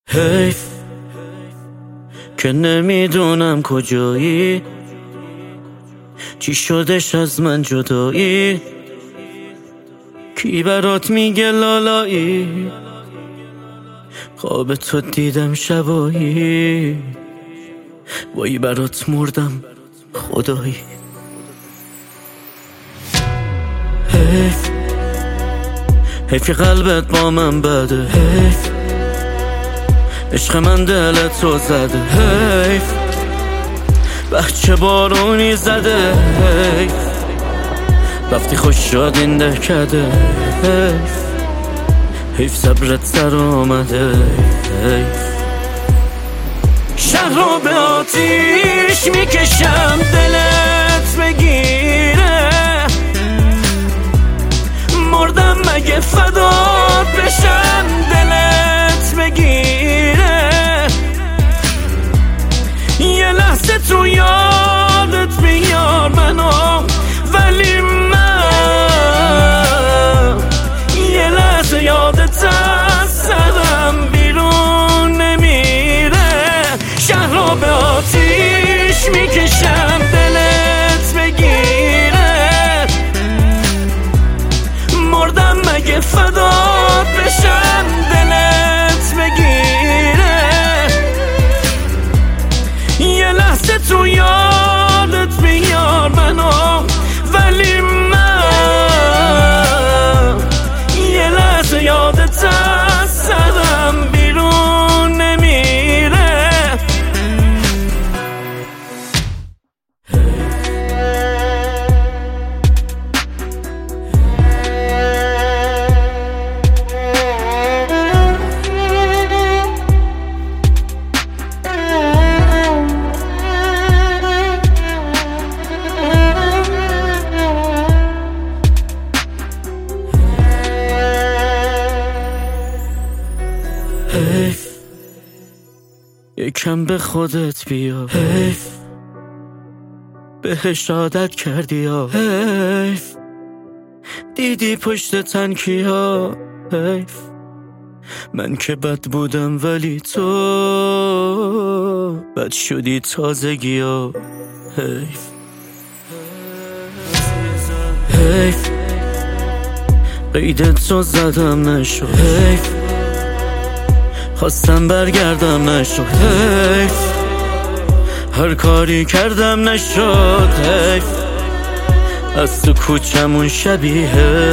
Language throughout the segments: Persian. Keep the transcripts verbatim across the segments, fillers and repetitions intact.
حیف که نمیدونم کجایی، چی شدش از من جدایی، کی برات میگه لالایی، خواب تو دیدم شبایی، وای برات مردم خدایی. حیف حیف که قلبت با من بده، حیف عشق من دلت رو زده، حیف بچه بارونی زده، حیف رفتی خوش شد این دهکده، حیف حیف صبرت سر آمده، حیف شهر رو به آتیش میکشم دلت بگیره، مردم مگه فدات بشم دلت بگیره، یه لحظه تو یادت بیار منو، ولی من یه لحظه یادت از سرم بیرون نمیره. شهر رو به آتیش میکشم دلت بگیره، مردم مگه فدات بشم دلت بگیره، یه لحظه تو یادت بیار منو، ولی من یه لحظه یادت از سرم بیرون نمیره. حیف یکم به خودت بیا، حیف بهش عادت کردی یا حیف دیدی پشت تنکیا، حیف من که بد بودم ولی تو بد شدی تازگی ها، حیف حیف قیدت رو زدم نشد، حیف خواستم برگردم نشد، حیف هر کاری کردم نشد، حیف از تو کوچمون شبیه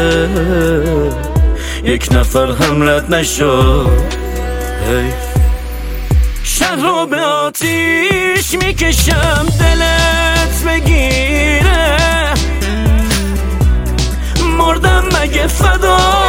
یک نفر هم رد نشد، حیف شهر رو به آتیش میکشم دلت بگیره، مردم مگه فدا